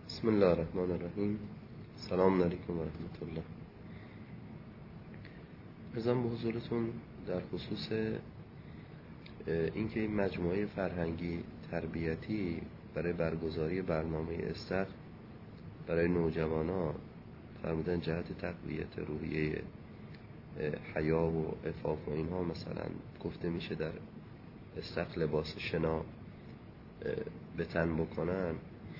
بسم الله الرحمن الرحیم. سلام علیکم و رحمت الله. ارزم به حضورتون در خصوص اینکه این مجموعه فرهنگی تربیتی برای برگزاری برنامه استخر برای نوجوانان فرمودن جهت تقویت روحیه حیا و عفاف و اینها مثلا گفته میشه در استخر لباس شنا به تن بکنن.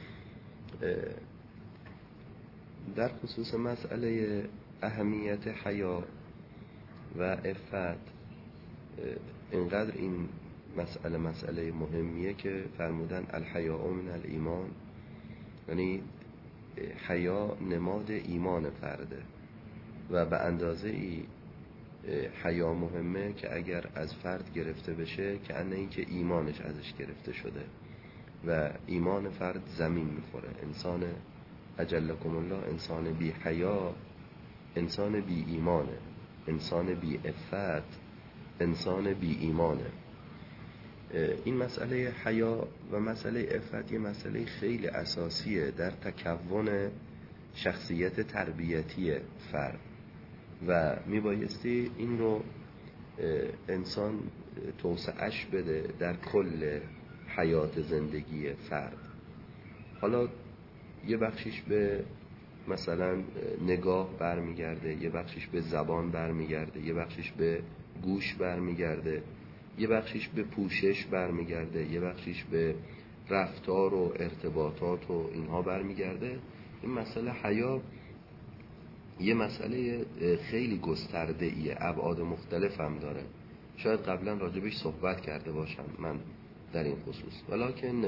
در خصوص مسئله اهمیت حیا و عفت اینقدر این مسئله مهمیه که فرمودن الحیاء من الایمان، یعنی حیا نماد ایمان فرده و به اندازه ای حیا مهمه که اگر از فرد گرفته بشه که انه این که ایمانش ازش گرفته شده و ایمان فرد زمین میخوره. انسان اجلکم الله، انسان بی حیا انسان بی ایمانه، انسان بی عفت انسان بی ایمانه. این مسئله حیا و مسئله عفت یه مسئله خیلی اساسیه در تکون شخصیت تربیتی فرد و میبایستی این رو انسان توسعه‌اش بده در کل حیات زندگی فرد. حالا یه بخشیش به مثلا نگاه برمیگرده، یه بخشیش به زبان برمیگرده، یه بخشیش به گوش برمیگرده، یه بخشیش به پوشش برمیگرده، یه بخشیش به رفتار و ارتباطات و اینها برمیگرده. این مسئله حیا یه مسئله خیلی گسترده ایه، ابعاد مختلف هم داره. شاید قبلا راجبش صحبت کرده باشم من در این خصوص، ولیکن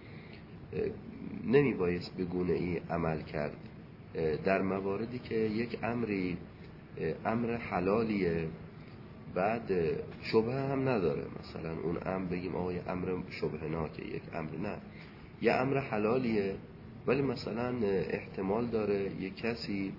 نمی بایست به گونه ای عمل کرد در مواردی که یک امری امر حلالیه بعد شبهه هم نداره. مثلا اون امر بگیم آقا یه امر شبهناکه، یک امر نه، یه امر حلالیه ولی مثلا احتمال داره یک کسی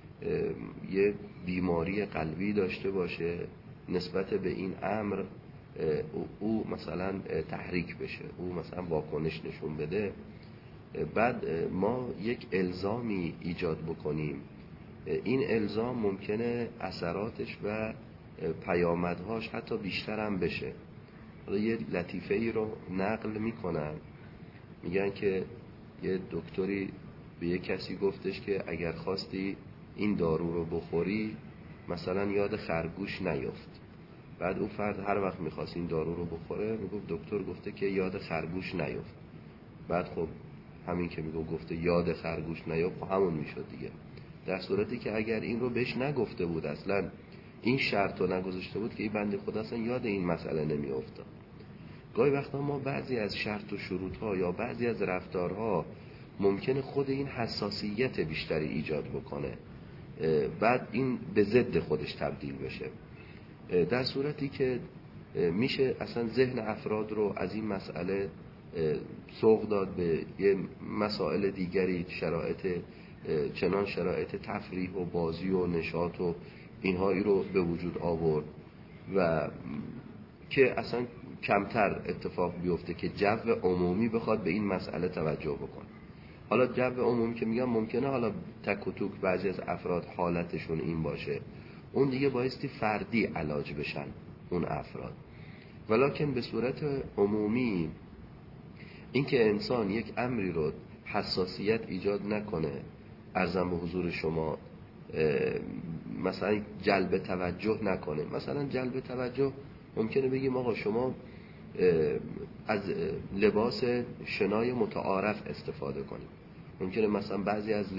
یه بیماری قلبی داشته باشه نسبت به این امر، او مثلا تحریک بشه، او مثلا واکنش نشون بده، بعد ما یک الزامی ایجاد بکنیم. این الزام ممکنه اثراتش و پیامدهاش حتی بیشتر هم بشه. حالا یه لطیفه ای رو نقل میکنن، میگن که یه دکتری به یه کسی گفتش که اگر خواستی این دارو رو بخوری مثلا یاد خرگوش نیفت. بعد اون فرد هر وقت میخواست این دارو رو بخوره میگفت دکتر گفته که یاد خرگوش نیفت. بعد خب همین که گفته یاد خرگوش نیفت خب همون میشد دیگه، در صورتی که اگر این رو بهش نگفته بود، اصلا این شرط رو نگذاشته بود که این بنده خدا اصلا یاد این مسئله نمیافتاد. گاهی وقتا ما بعضی از شرط و شروط ها یا بعضی از رفتارها ممکنه خود این حساسیت بیشتری ایجاد بکنه، بعد این به ضد خودش تبدیل بشه، در صورتی که میشه اصلا ذهن افراد رو از این مسئله سوق داد به یه مسائل دیگری، چنان شرایط تفریح و بازی و نشاط و اینهایی رو به وجود آورد و که اصلا کمتر اتفاق بیفته که جو عمومی بخواد به این مسئله توجه بکنه. حالا جو عمومی که میگم ممکنه حالا تک و توک بعضی از افراد حالتشون این باشه، اون دیگه بایستی فردی علاج بشن اون افراد، ولیکن به صورت عمومی اینکه انسان یک امری رو حساسیت ایجاد نکنه، عرضم به حضور شما مثلا جلب توجه نکنه. مثلا جلب توجه ممکنه بگیم آقا شما از لباس شنای متعارف استفاده کنید. ممکنه مثلا بعضی از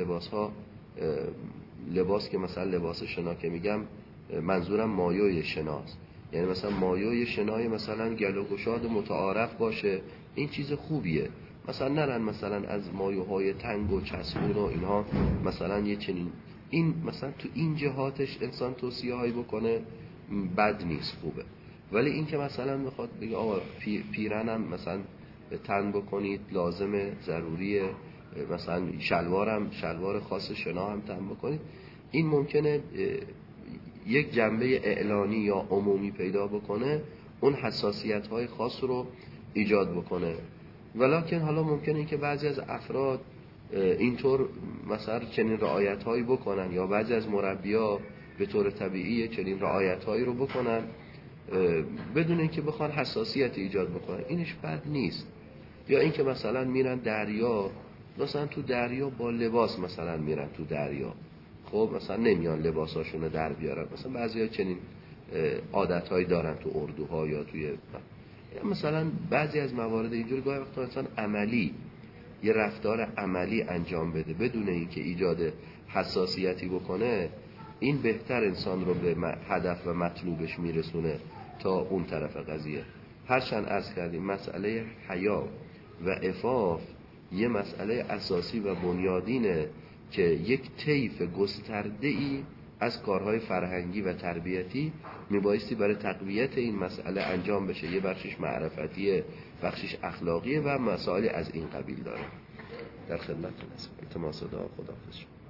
لباس که مثلا لباس شنا که میگم منظورم مایوی شناست، یعنی مثلا مایوی شنای مثلا گلو گشاد متعارف باشه، این چیز خوبیه. مثلا نرن مثلا از مایوهای تنگ و چسبون و اینها مثلا یه چنین، این مثلا تو این جهاتش انسان توصیه هایی بکنه بد نیست، خوبه. ولی این که مثلا میخواد بگه آقا پیرنم مثلا تن بکنید لازمه ضروریه، مثلا شلوار خاص شنا هم تن بکنید، این ممکنه یک جنبه اعلانی یا عمومی پیدا بکنه، اون حساسیت های خاص رو ایجاد بکنه. ولکن حالا ممکنه که بعضی از افراد اینطور مثلا چنین رعایت هایی بکنن، یا بعضی از مربی‌ها به طور طبیعی چنین رعایت هایی رو بکنن بدون اینکه بخوان حساسیت ایجاد بکنن، اینش بد نیست. یا اینکه مثلا میرن دریا، مثلا تو دریا با لباس مثلا میرن تو دریا، خب مثلا نمیان لباساشونو در بیارن، مثلا بعضیا چنین عادتهایی دارن تو اردوها یا توی مثلا بعضی از موارد اینجوری گاهی وقتا مثلا عملی یه رفتار عملی انجام بده بدون اینکه ایجاد حساسیتی بکنه، این بهتر انسان رو به هدف و مطلوبش میرسونه تا اون طرف قضیه. هرچند عرض کردیم مسئله حیا و عفاف یه مسئله اساسی و بنیادینه که یک طیف گسترده‌ای از کارهای فرهنگی و تربیتی میبایستی برای تقویت این مسئله انجام بشه. یه بخشش معرفتیه، بخشش اخلاقیه و مسائل از این قبیل داره. در خدمتتون هستم. التماس دعا، خداحافظ.